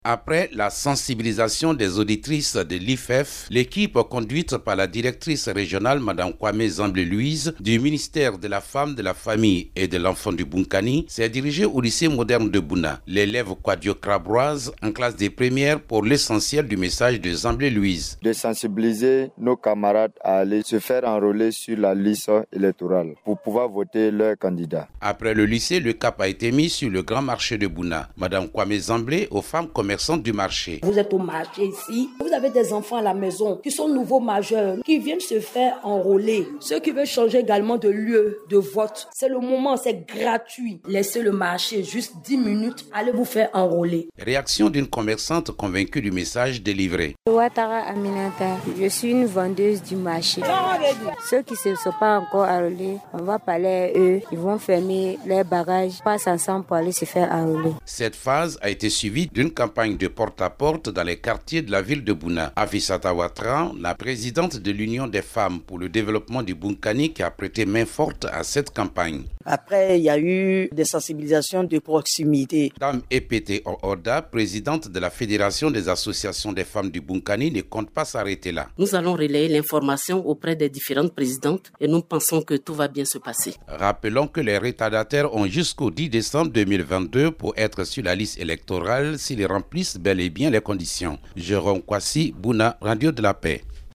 Après la sensibilisation des auditrices de l'IFEF, l'équipe conduite par la directrice régionale Mme Kwame Zamblé-Louise du ministère de la Femme, de la Famille et de l'Enfant du Bunkani s'est dirigée au lycée moderne de Bouna. L'élève quadio-crabroise en classe des premières pour l'essentiel du message de Zamblé-Louise. De sensibiliser nos camarades à aller se faire enrôler sur la liste électorale pour pouvoir voter leur candidat. Après le lycée, le cap a été mis sur le grand marché de Bouna. Mme Kwame Zamblé aux femmes commerçantes du marché. Vous êtes au marché ici, vous avez des enfants à la maison qui sont nouveaux majeurs, qui viennent se faire enrôler. Ceux qui veulent changer également de lieu de vote, c'est le moment, c'est gratuit. Laissez le marché juste 10 minutes, allez vous faire enrôler. Réaction d'une commerçante convaincue du message délivré. Ouattara Aminata, je suis une vendeuse du marché. Ceux qui ne sont pas encore enrôlés, on va parler à eux, ils vont fermer les bagages, passent ensemble pour aller se faire enrôler. Cette phase a été suivie d'une campagne de porte-à-porte dans les quartiers de la ville de Bouna. Afissata Ouattara, la présidente de l'Union des femmes pour le développement du Bunkani, qui a prêté main forte à cette campagne. Après, il y a eu des sensibilisations de proximité. Dame Epete Orda, présidente de la Fédération des associations des femmes du Bunkani, ne compte pas s'arrêter là. Nous allons relayer l'information auprès des différentes présidentes et nous pensons que tout va bien se passer. Rappelons que les retardataires ont jusqu'au 10 décembre 2022 pour être sur la liste électorale s'ils remplissent bel et bien les conditions. Jérôme Kwasi, Bouna, Radio de la Paix.